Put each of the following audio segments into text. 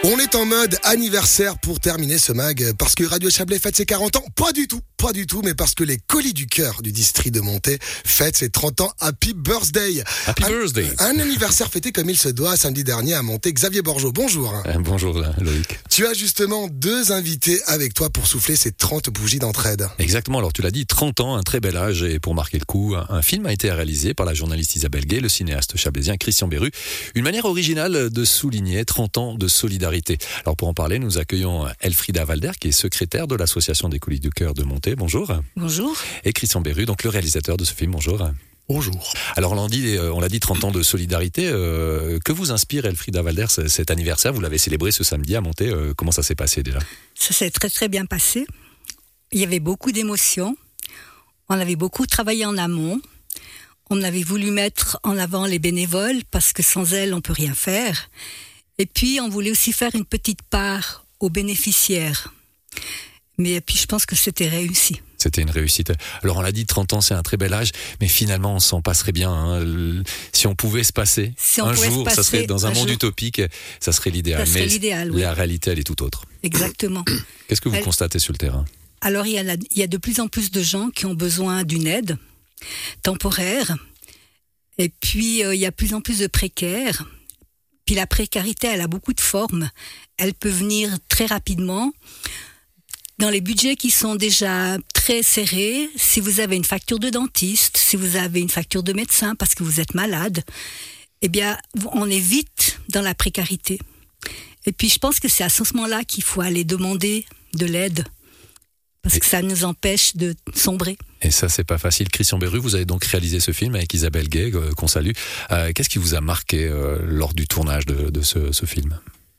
On est en mode anniversaire pour terminer ce mag, parce que Radio Chablais fête ses 40 ans. Pas du tout, mais parce que les Colis du Cœur du district de Montet fêtent ses 30 ans. Happy birthday. Birthday. Un anniversaire fêté comme il se doit samedi dernier à Montet. Xavier Borgeaud, bonjour. Bonjour Loïc. Tu as justement 2 invités avec toi pour souffler ces 30 bougies d'entraide. Exactement, alors tu l'as dit, 30 ans, un très bel âge, et pour marquer le coup, un film a été réalisé par la journaliste Isabelle Gay, le cinéaste chablaisien Christian Béru. Une manière originale de souligner 30 ans de solidarité. Alors pour en parler, nous accueillons Elfrida Walder, qui est secrétaire de l'association des Colis du Cœur de Montet. Bonjour. Bonjour. Et Christian Béru, donc le réalisateur de ce film. Bonjour. Bonjour. Alors on l'a dit 30 ans de solidarité. Que vous inspire Elfrida Walder cet anniversaire? Vous l'avez célébré ce samedi à Montet. Comment ça s'est passé déjà? Ça s'est très très bien passé. Il y avait beaucoup d'émotions. On avait beaucoup travaillé en amont. On avait voulu mettre en avant les bénévoles parce que sans elles on peut rien faire. Et puis on voulait aussi faire une petite part aux bénéficiaires. Mais puis je pense que c'était réussi. C'était une réussite. Alors on l'a dit, 30 ans c'est un très bel âge, mais finalement on s'en passerait bien. Si on pouvait se passer un jour, ça serait dans un monde utopique, ça serait l'idéal. Mais oui. La réalité elle est tout autre. Exactement. Qu'est-ce que vous constatez sur le terrain? Alors il y a de plus en plus de gens qui ont besoin d'une aide temporaire. Et puis il y a de plus en plus de précaires. Puis la précarité, elle a beaucoup de formes. Elle peut venir très rapidement. Dans les budgets qui sont déjà très serrés, si vous avez une facture de dentiste, si vous avez une facture de médecin parce que vous êtes malade, eh bien, on est vite dans la précarité. Et puis, je pense que c'est à ce moment-là qu'il faut aller demander de l'aide. Parce que ça nous empêche de sombrer. Et ça, c'est pas facile. Christian Béru, vous avez donc réalisé ce film avec Isabelle Gay, qu'on salue. Qu'est-ce qui vous a marqué lors du tournage de ce film?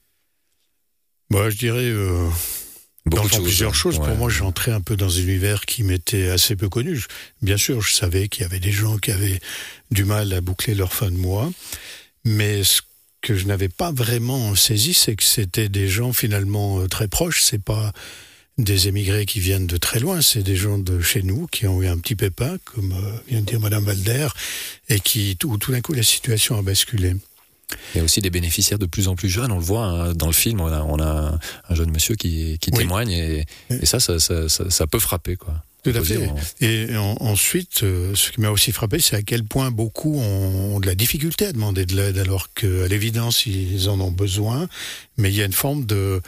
Moi, je dirais... plusieurs choses. Ouais. Pour moi, j'entrais un peu dans un univers qui m'était assez peu connu. Bien sûr, je savais qu'il y avait des gens qui avaient du mal à boucler leur fin de mois. Mais ce que je n'avais pas vraiment saisi, c'est que c'était des gens finalement très proches. C'est pas des émigrés qui viennent de très loin, c'est des gens de chez nous qui ont eu un petit pépin, comme vient de dire Madame Walder, et où tout d'un coup la situation a basculé. Il y a aussi des bénéficiaires de plus en plus jeunes, on le voit dans le film, on a un jeune monsieur qui témoigne et ça peut frapper, quoi. Tout à fait. Et ensuite, ce qui m'a aussi frappé, c'est à quel point beaucoup ont de la difficulté à demander de l'aide, alors qu'à l'évidence, ils en ont besoin, mais il y a une forme de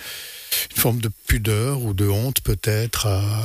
pudeur ou de honte peut-être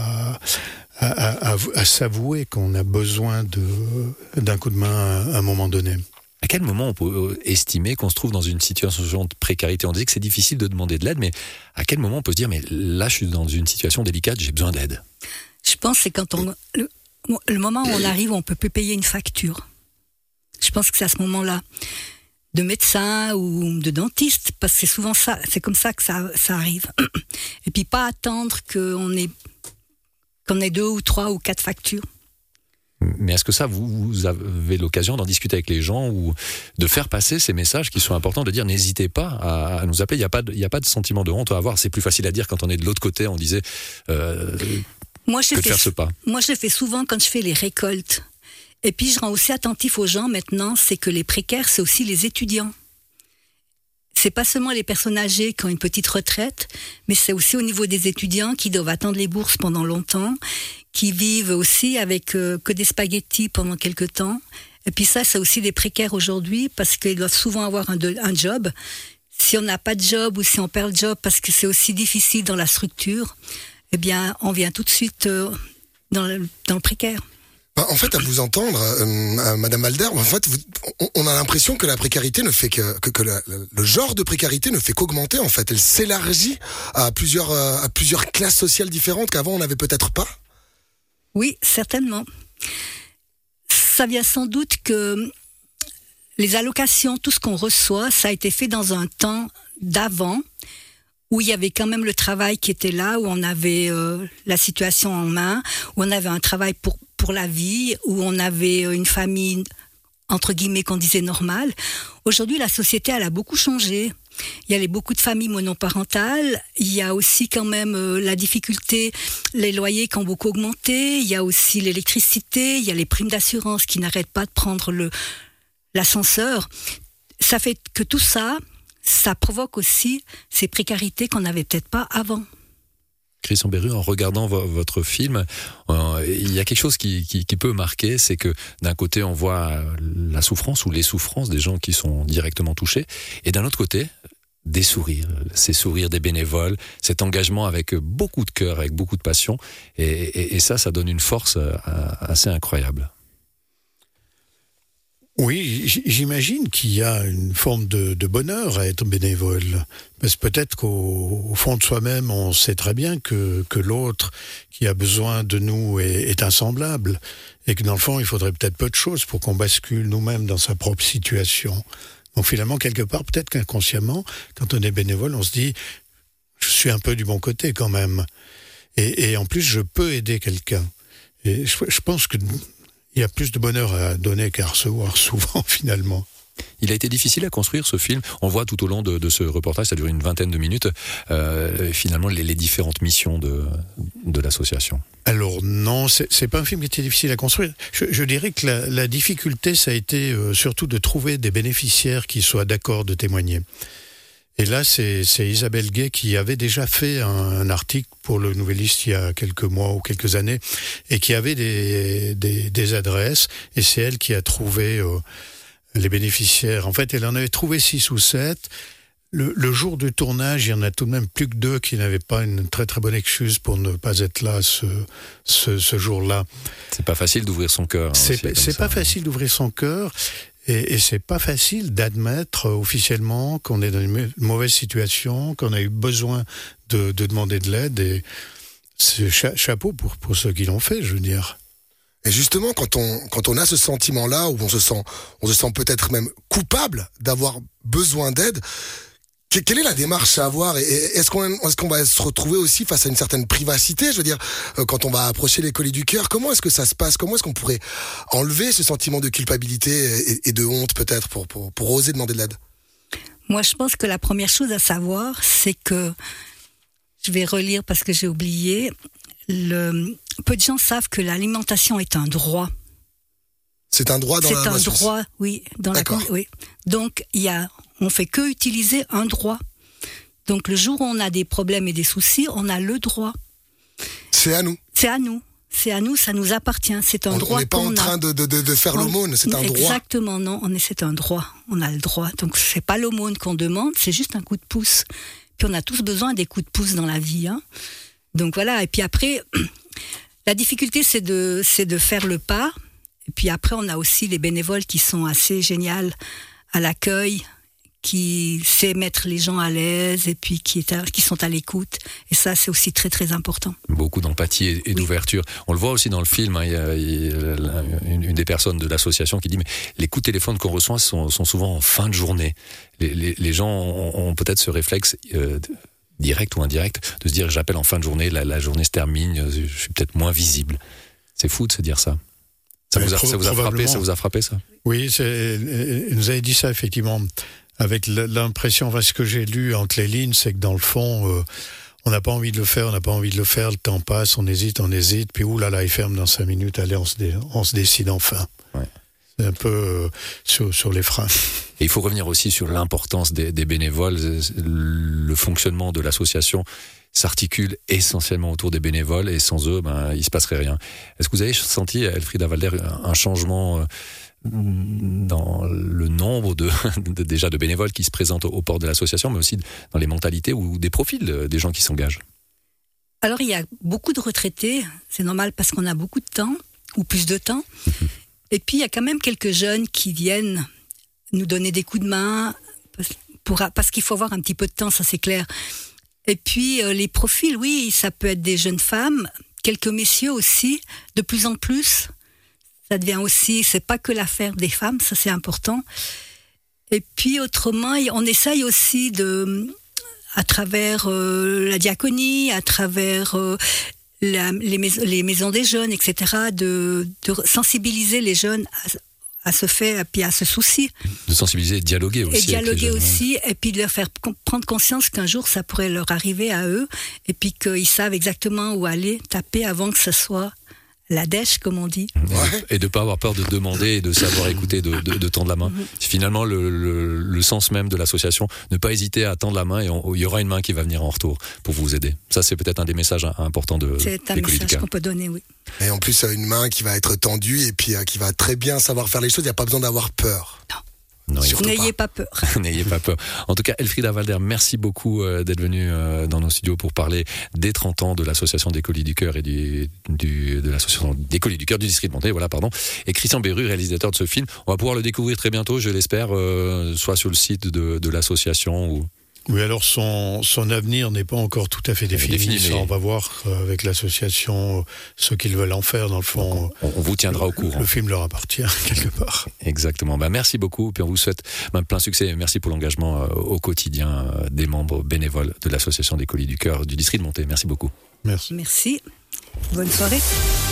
à s'avouer qu'on a besoin d'un coup de main à un moment donné. À quel moment on peut estimer qu'on se trouve dans une situation de précarité? On dit que c'est difficile de demander de l'aide, mais à quel moment on peut se dire, mais là je suis dans une situation délicate, j'ai besoin d'aide? Je pense que c'est quand le moment où on arrive, où on peut plus payer une facture. Je pense que c'est à ce moment-là, de médecin ou de dentiste, parce que c'est souvent ça, c'est comme ça que ça arrive. Et puis pas attendre qu'on ait 2 ou 3 ou 4 factures. Mais est-ce que ça, vous avez l'occasion d'en discuter avec les gens ou de faire passer ces messages qui sont importants, de dire n'hésitez pas à nous appeler, il n'y a pas de sentiment de honte à avoir, c'est plus facile à dire quand on est de l'autre côté, on disait que de faire ce pas. Moi je le fais souvent quand je fais les récoltes. Et puis je rends aussi attentif aux gens maintenant, c'est que les précaires, c'est aussi les étudiants. C'est pas seulement les personnes âgées qui ont une petite retraite, mais c'est aussi au niveau des étudiants qui doivent attendre les bourses pendant longtemps, qui vivent aussi avec que des spaghettis pendant quelque temps. Et puis ça, c'est aussi des précaires aujourd'hui parce qu'ils doivent souvent avoir un job. Si on n'a pas de job ou si on perd le job parce que c'est aussi difficile dans la structure, eh bien, on vient tout de suite dans le précaire. En fait, à vous entendre, Madame Walder, en fait, on a l'impression que la précarité ne fait que le genre de précarité ne fait qu'augmenter. En fait, elle s'élargit à plusieurs classes sociales différentes qu'avant on n'avait peut-être pas. Oui, certainement. Ça vient sans doute que les allocations, tout ce qu'on reçoit, ça a été fait dans un temps d'avant, où il y avait quand même le travail qui était là, où on avait la situation en main, où on avait un travail pour la vie, où on avait une famille, entre guillemets, qu'on disait normale. Aujourd'hui, la société, elle a beaucoup changé. Il y a beaucoup de familles monoparentales. Il y a aussi quand même la difficulté, les loyers qui ont beaucoup augmenté. Il y a aussi l'électricité. Il y a les primes d'assurance qui n'arrêtent pas de prendre l'ascenseur. Ça fait que tout ça, ça provoque aussi ces précarités qu'on n'avait peut-être pas avant. Christian Béru, en regardant votre film, il y a quelque chose qui peut marquer, c'est que d'un côté on voit la souffrance ou les souffrances des gens qui sont directement touchés, et d'un autre côté, des sourires, ces sourires des bénévoles, cet engagement avec beaucoup de cœur, avec beaucoup de passion, et ça donne une force assez incroyable. Oui, j'imagine qu'il y a une forme de bonheur à être bénévole. Parce que peut-être qu'au fond de soi-même, on sait très bien que l'autre qui a besoin de nous est insemblable. Et que dans le fond, il faudrait peut-être peu de choses pour qu'on bascule nous-mêmes dans sa propre situation. Donc finalement, quelque part, peut-être qu'inconsciemment, quand on est bénévole, on se dit « je suis un peu du bon côté quand même ». Et en plus, je peux aider quelqu'un. Et je pense que il y a plus de bonheur à donner qu'à recevoir, souvent, finalement. Il a été difficile à construire, ce film. On voit tout au long de ce reportage, ça dure une vingtaine de minutes, finalement, les différentes missions de l'association. Alors non, c'est pas un film qui était difficile à construire. Je dirais que la difficulté, ça a été surtout de trouver des bénéficiaires qui soient d'accord de témoigner. Et là, c'est Isabelle Gay qui avait déjà fait un article pour le Nouvelliste il y a quelques mois ou quelques années, et qui avait des adresses, et c'est elle qui a trouvé les bénéficiaires. En fait, elle en avait trouvé 6 ou 7. Le jour du tournage, il y en a tout de même plus que 2 qui n'avaient pas une très très bonne excuse pour ne pas être là ce jour-là. C'est pas facile d'ouvrir son cœur. C'est pas facile d'ouvrir son cœur. Et c'est pas facile d'admettre officiellement qu'on est dans une mauvaise situation, qu'on a eu besoin de demander de l'aide. Et c'est chapeau pour ceux qui l'ont fait, je veux dire. Et justement, quand on a ce sentiment-là, où on se sent peut-être même coupable d'avoir besoin d'aide, quelle est la démarche à avoir, et est-ce qu'on va se retrouver aussi face à une certaine privacité? Je veux dire, quand on va approcher les Colis du Cœur, comment est-ce que ça se passe? Comment est-ce qu'on pourrait enlever ce sentiment de culpabilité et de honte peut-être pour oser demander de l'aide? Moi, je pense que la première chose à savoir, c'est que, je vais relire parce que j'ai oublié, peu de gens savent que l'alimentation est un droit. C'est un droit dans la loi. C'est un droit, oui. Oui. Donc, on fait que utiliser un droit. Donc, le jour où on a des problèmes et des soucis, on a le droit. C'est à nous. C'est à nous. C'est à nous, ça nous appartient. C'est un droit qu'on a. On n'est pas en train de faire l'aumône, c'est un droit. Exactement, non. C'est un droit. On a le droit. Donc, c'est pas l'aumône qu'on demande, c'est juste un coup de pouce. Puis, on a tous besoin des coups de pouce dans la vie, hein. Donc, voilà. Et puis après, la difficulté, c'est de faire le pas. Et puis après, on a aussi les bénévoles qui sont assez géniaux à l'accueil, qui sait mettre les gens à l'aise et puis qui sont à l'écoute. Et ça, c'est aussi très, très important. Beaucoup d'empathie et d'ouverture. On le voit aussi dans le film, hein, il y a une des personnes de l'association qui dit « mais les coups de téléphone qu'on reçoit sont souvent en fin de journée ». Les gens ont peut-être ce réflexe direct ou indirect de se dire « j'appelle en fin de journée, la journée se termine, je suis peut-être moins visible ». C'est fou de se dire ça. Ça vous a frappé ça? Oui, il nous avait dit ça effectivement, avec l'impression, enfin, ce que j'ai lu entre les lignes, c'est que dans le fond, on n'a pas envie de le faire, le temps passe, on hésite, puis oulala, il ferme dans 5 minutes, allez, on se décide enfin. Ouais. C'est un peu sur les freins. Et il faut revenir aussi sur l'importance des bénévoles, le fonctionnement de l'association s'articule essentiellement autour des bénévoles, et sans eux, il se passerait rien. Est-ce que vous avez senti, Elfrieda Walder, un changement dans le nombre déjà de bénévoles qui se présentent aux portes de l'association, mais aussi dans les mentalités ou des profils des gens qui s'engagent? Alors, il y a beaucoup de retraités, c'est normal parce qu'on a beaucoup de temps, ou plus de temps. Et puis, il y a quand même quelques jeunes qui viennent nous donner des coups de main, parce qu'il faut avoir un petit peu de temps, ça c'est clair. Et puis, les profils, oui, ça peut être des jeunes femmes, quelques messieurs aussi, de plus en plus. Ça devient aussi, c'est pas que l'affaire des femmes, ça c'est important. Et puis, autrement, on essaye aussi à travers la diaconie, à travers les maisons des jeunes, etc., de sensibiliser les jeunes à ce fait, et puis à ce souci. De sensibiliser et de dialoguer aussi. Et dialoguer aussi, et puis de leur faire prendre conscience qu'un jour ça pourrait leur arriver à eux, et puis qu'ils savent exactement où aller taper avant que ce soit la dèche, comme on dit. Et de ne pas avoir peur de demander et de savoir écouter, de tendre la main. C'est finalement le sens même de l'association. Ne pas hésiter à tendre la main et il y aura une main qui va venir en retour pour vous aider. Ça, c'est peut-être un des messages importants C'est un message qu'on peut donner, oui. Et en plus, une main qui va être tendue et puis qui va très bien savoir faire les choses. Il n'y a pas besoin d'avoir peur. Non, n'ayez pas peur. N'ayez pas peur. En tout cas, Elfrieda Walder, merci beaucoup d'être venue dans nos studios pour parler des 30 ans de l'association des Colis du Cœur et de l'association des Colis du Cœur du district de Monté, voilà, pardon. Et Christian Béru, réalisateur de ce film. On va pouvoir le découvrir très bientôt, je l'espère, soit sur le site de l'association ou... Oui, alors son avenir n'est pas encore tout à fait défini. Ça, on va voir avec l'association ce qu'ils veulent en faire. Dans le fond, on vous tiendra au courant. Le film leur appartient quelque part. Exactement. Merci beaucoup. Puis on vous souhaite plein succès. Merci pour l'engagement au quotidien des membres bénévoles de l'association des Colis du Cœur du district de Monté. Merci beaucoup. Merci. Bonne soirée.